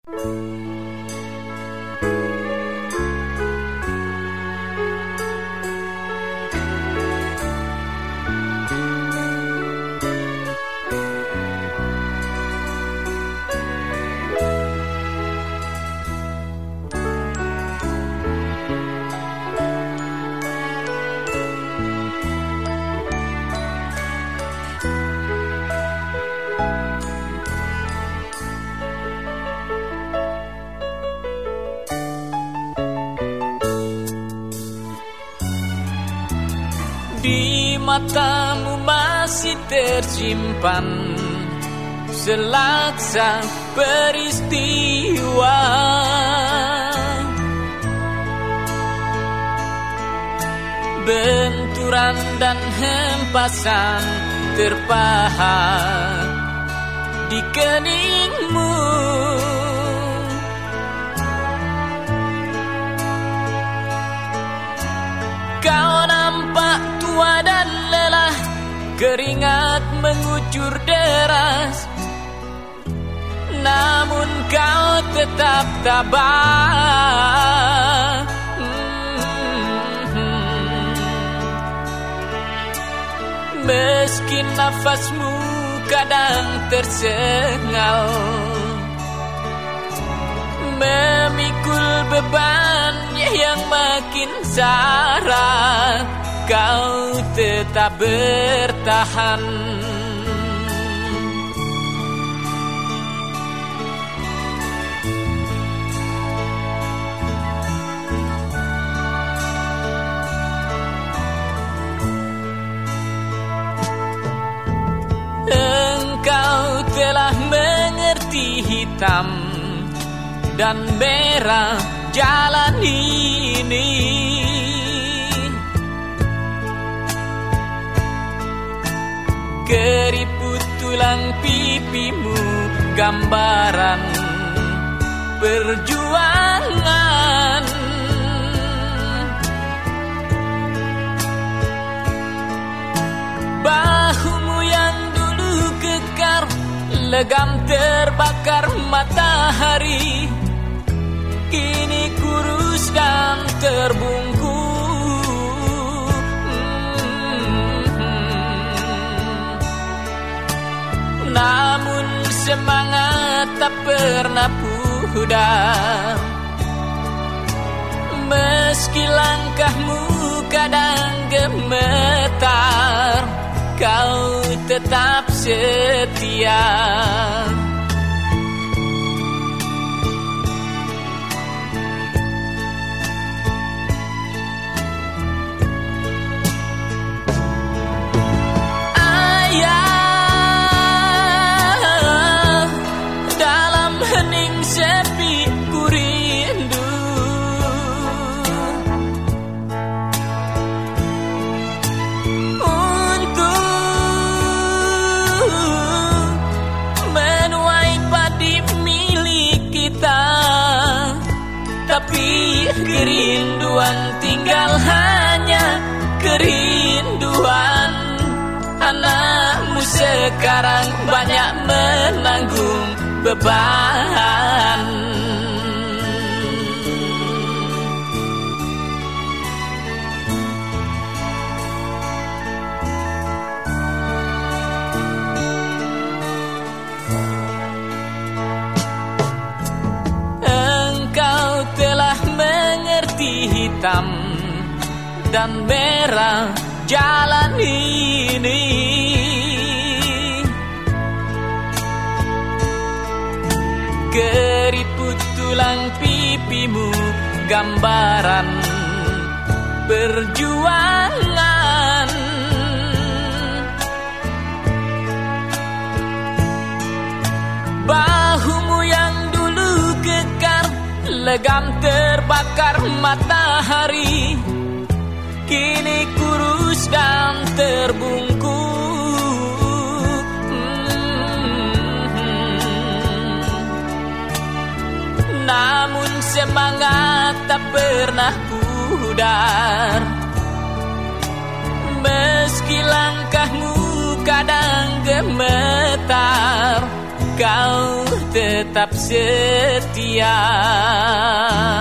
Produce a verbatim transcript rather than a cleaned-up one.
Di matamu masih tersimpan selaksa peristiwa, benturan dan hempasan terpahat di keningmu. Kau nampak tua dan lelah, keringat mengucur deras, namun kau tetap tabah. Meski nafasmu kadang tersengal, memikul beban yang makin syarat, kau tetap bertahan. Engkau telah mengerti hitam dan merah jalan ini. Keriput tulang pipimu gambaran perjuangan. Bahumu yang dulu kekar, legam terbakar matahari, kini kurus dan terbungkus. Namun semangat tak pernah pudar, meski langkahmu kadang gemetar, kau tetap setia. Sepi ku rindu, untuk menuai padi milik kita, tapi kerinduan tinggal hanya kerinduan. Anakmu sekarang banyak menanggung beban. Engkau telah mengerti hitam dan merah jalan ini. Keriput tulang pipimu gambaran perjuangan. Bahumu yang dulu kekar, legam terbakar matahari, kini kurus dan terbungkus. Namun semangat tak pernah pudar, meski langkahmu kadang gemetar, kau tetap setia.